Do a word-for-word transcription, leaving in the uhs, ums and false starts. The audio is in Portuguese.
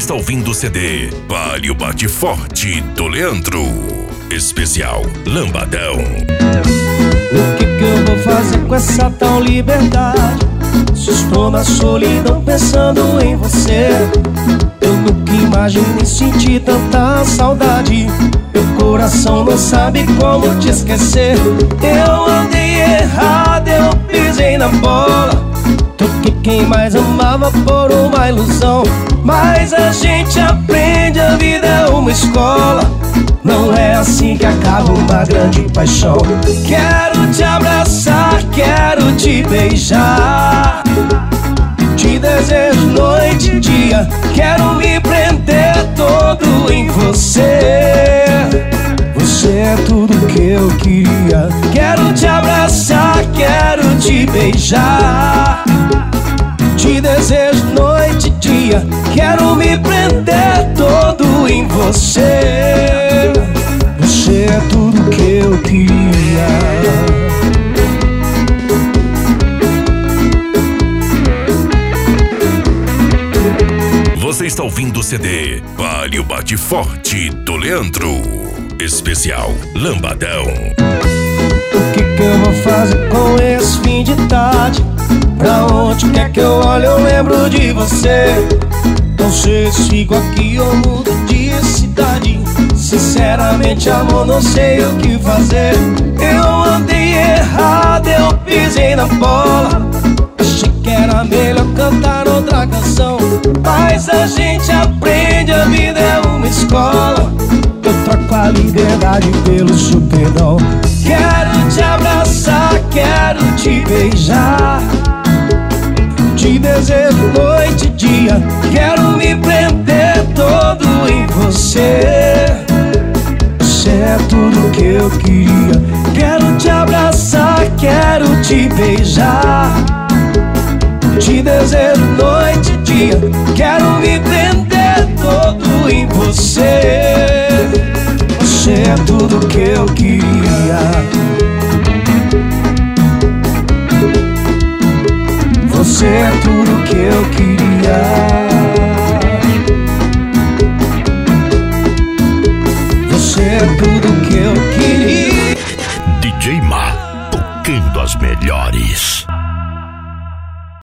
está ouvindo o C D Vale o Bate Forte do Leandro. Especial Lambadão. O que que eu vou fazer com essa tal liberdade? Se estou na solidão pensando em você. Eu nunca imaginei sentir tanta saudade. Meu coração não sabe como te esquecer. Eu andei errado, eu pisei na bola. Toquei quem mais amava por uma ilusão. Mas a gente aprende, a vida é uma escola. Não é assim que acaba uma grande paixão. Quero te abraçar, quero te beijar. Te desejo noite e dia. Quero me prender todo em você. Você é tudo que eu queria. Quero te abraçar, quero te beijar. Te desejo noite e dia. Quero me prender todo em você. Você é tudo que eu queria. Você está ouvindo o C D Vale o Bate Forte do Leandro. Especial Lambadão. O que que eu vou fazer com esse fim de tarde? Pra onde quer que eu olhe eu lembro de você. Não sei se sigo aqui ou mudo de cidade. Sinceramente amor, não sei o que fazer. Eu andei errado, eu pisei na bola. Achei que era melhor cantar outra canção. Mas a gente aprende, a vida é uma escola. Eu troco a liberdade pelo seu perdão. Quero te abraçar, quero te beijar. Te desejo noite e dia. Quero me prender todo em você. Você é tudo que eu queria. Quero te abraçar, quero te beijar. Te desejo noite e dia. Quero me prender todo em você. Você é tudo que eu queria.